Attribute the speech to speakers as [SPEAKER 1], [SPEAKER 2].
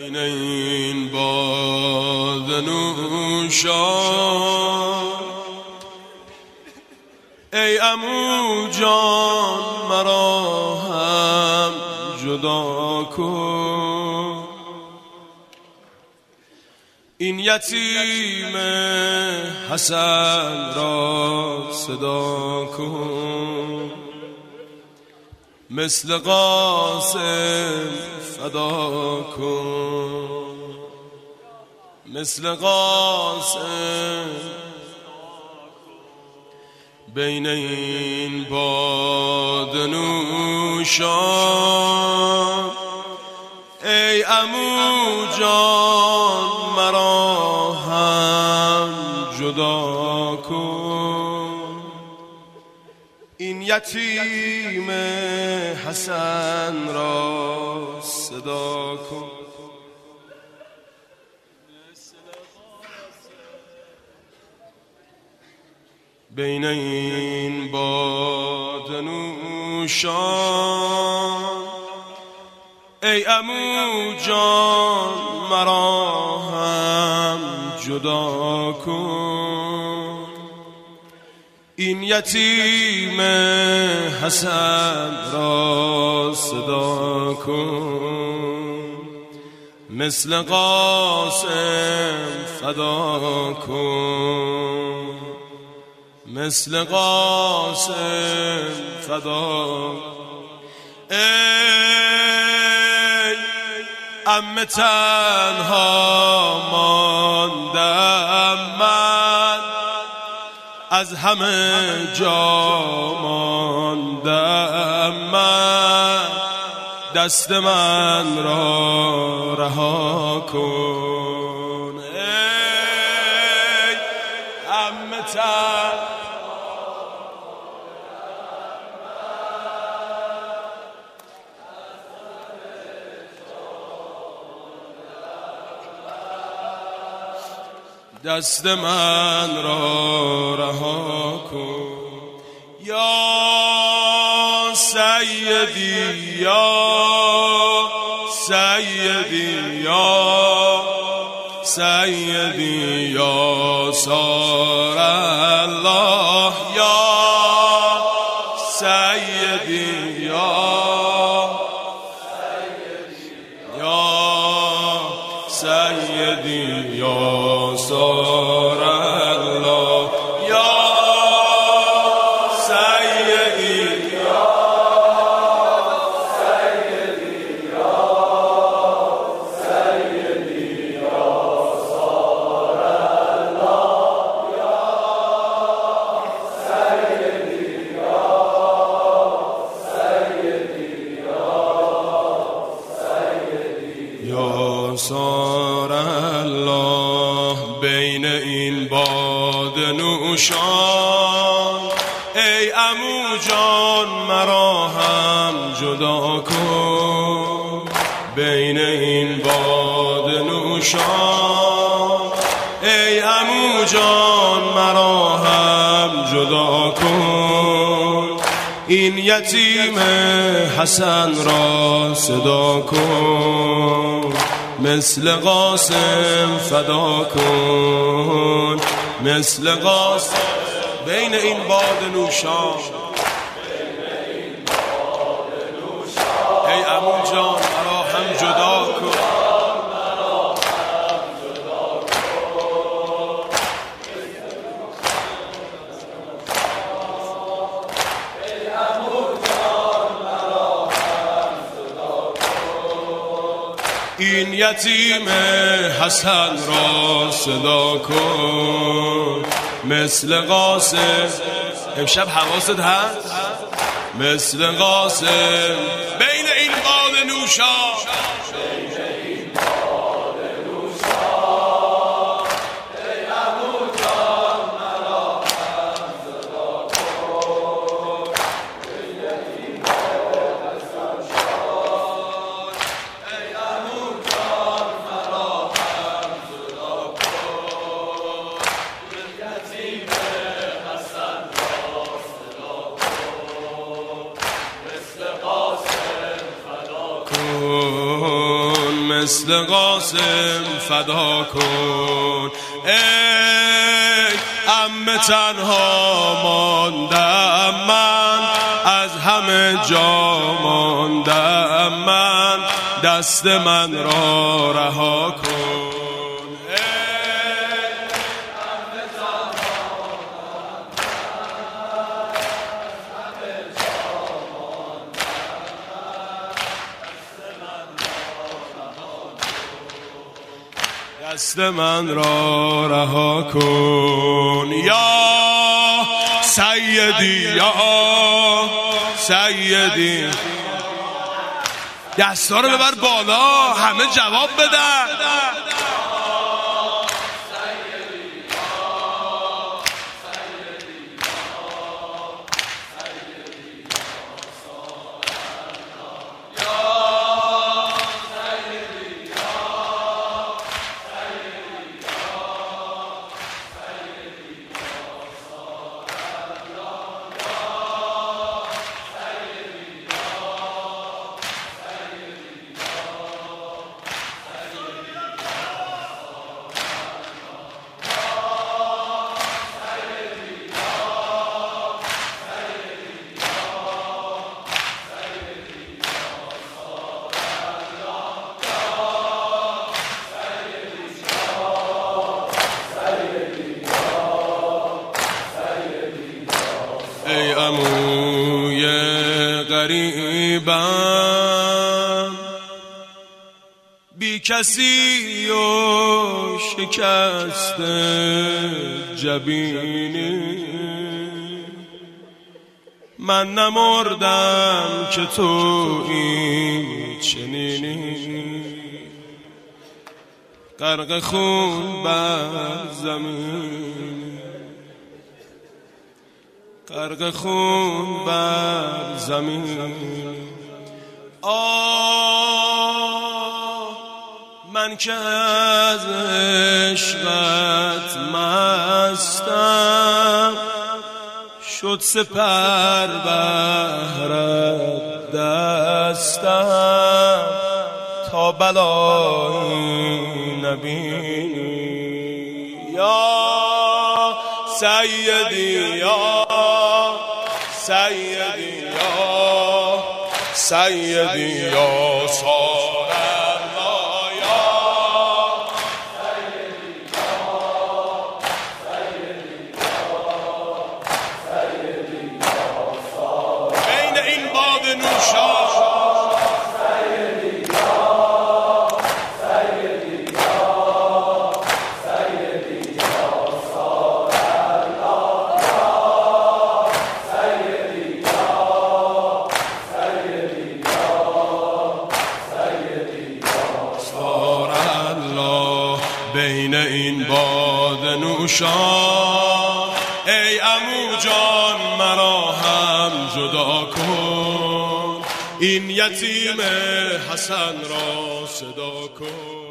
[SPEAKER 1] بین این باده نوشان ای عمو جان مرا هم جدا کن، این یتیم حسن را صدا کن، مثل قاسم فدا کن، مثل قاسم بین این باده نوشان ای عمو جان مرا هم جدا کن، این یتیم حسن را صدا کن، بین این باده نوشان ای عمو جان مرا هم جدا کن، این یتیم حسن را صدا کن، مثل قاسم فدا کن، مثل قاسم فدا. ای عمه تنها ماندم من، از همه جا ماندم من، دست من را رها کن. ای عمه تنها دست من را رها کن، یا سیدی یا سیدی یا سیدی یا سار الله، یا سیدی یا سیدی یا سار الله، یا سیدی یا سیدی یا سیدی یا سار الله، یا سیدی یا سیدی یا سیدی یا سار الله. بین این باده نوشان ای عمو جان مرا هم جدا کن، بین این باده نوشان ای عمو جان مرا هم جدا کن، این یتیم حسن را صدا کن، مثل قاسم فدا کن، مثل قاسم بین این باده نوشان ای عمو جان مرا هم جدا کن. این یتیم حسن را صدا کن، مثل قاسم امشب حواست هست، مثل قاسم بین این باده نوشان ای عمو جان مرا هم صدا کن، این یتیم حسن شان ای عمو جان مرا هم صدا کن، این یتیم حسن را صدا کن، مثل قاسم فدا کن.
[SPEAKER 2] مثل قاسم فدا کن. ای عمه تنها ماندم من، از همه جا ماندم من، دست من را رها کن. دست من را رها کن. یا سیدی یا سیدی، دستا رو ببر بالا، همه جواب بدن. ای عموی غریبم، بی کسی و شکست جبینی، من نمردم که تو این چنینی، غرق خون بر زمین، غرق خون بر زمین. من که از عشقت مستم، شد سپر بهرت دستم، تا بلایی نبینی. یا سیدی یا سیدی یا سیدی یا سار الله، یا سیدی یا سار. بین این باد نوشا بین این باد نوشان. ای عمو جان مرا هم جدا کن، این یتیم حسن را صدا کن.